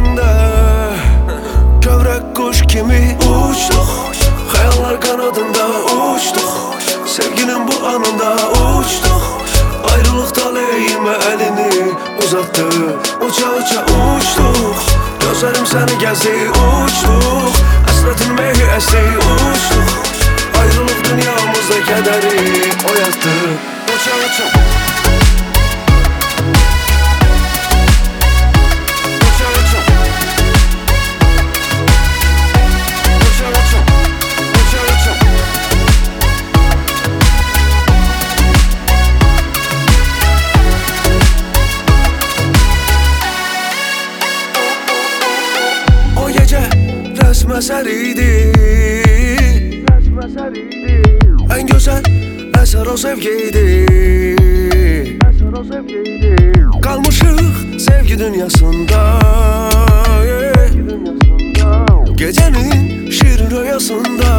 içinde kövrek kuş kimi uçtuk. Hayallar kanadında uçtuk. Sevginin bu anında uçtuk. Ayrılık taleyime elini uzattı. Uça uça uçtuk. Gözlerim seni gezdi uçtuk. Hasretin mehi esti uçtuk. Ayrılık dünyamızda kederi oyattı. Uça uça. Resm eseriydi, en güzel eser o sevgiydi. Kalmışık sevgi dünyasında, gecenin şirin rüyasında.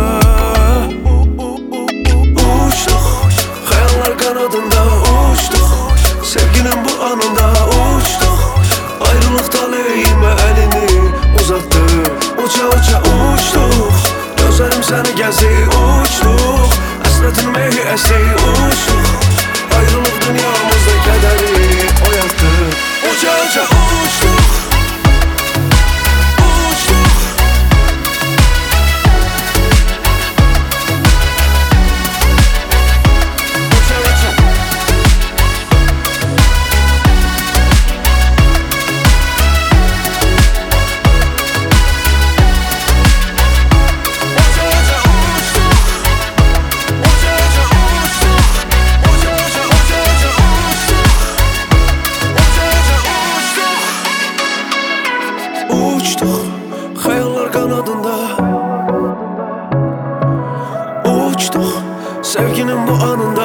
Uçtuk, hayallar kanadında uçtuk. Sevginin bu anında uçtuk. Ayrılık taleyime elini uzattı. Uça uça uçtuk. Gözlerim seni gezdi uçtuk. Hasretin mehi esti uçtuk. Ayrılık dünyamızda kederi oyattı. Uça uça uçtuk. Uçtuk, hayallar kanadında uçtuk, sevginin bu anında.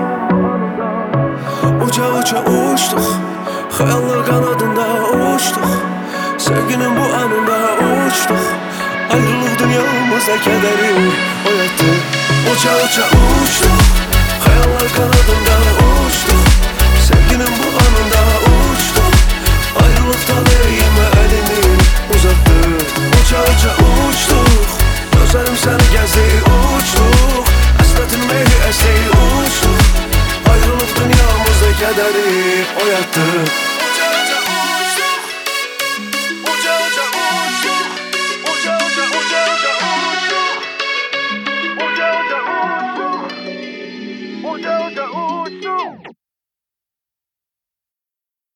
Uça uça uçtuk, hayallar kanadında uçtuk. Sevginin bu anında uçtuk. Ayrılık dünyamızda kederi oyattı. Uça uça uçtuk, hayallar kanadında uçtuk. Sevginin bu anında uçtuk. Ayrılık taleyime elini uzattı. Uça uça uçtuk. Gözlerim seni gezdi uçtuk. Hasretin mehi esti uçtuk. Ayrılık dünyamızda kederi oyattı.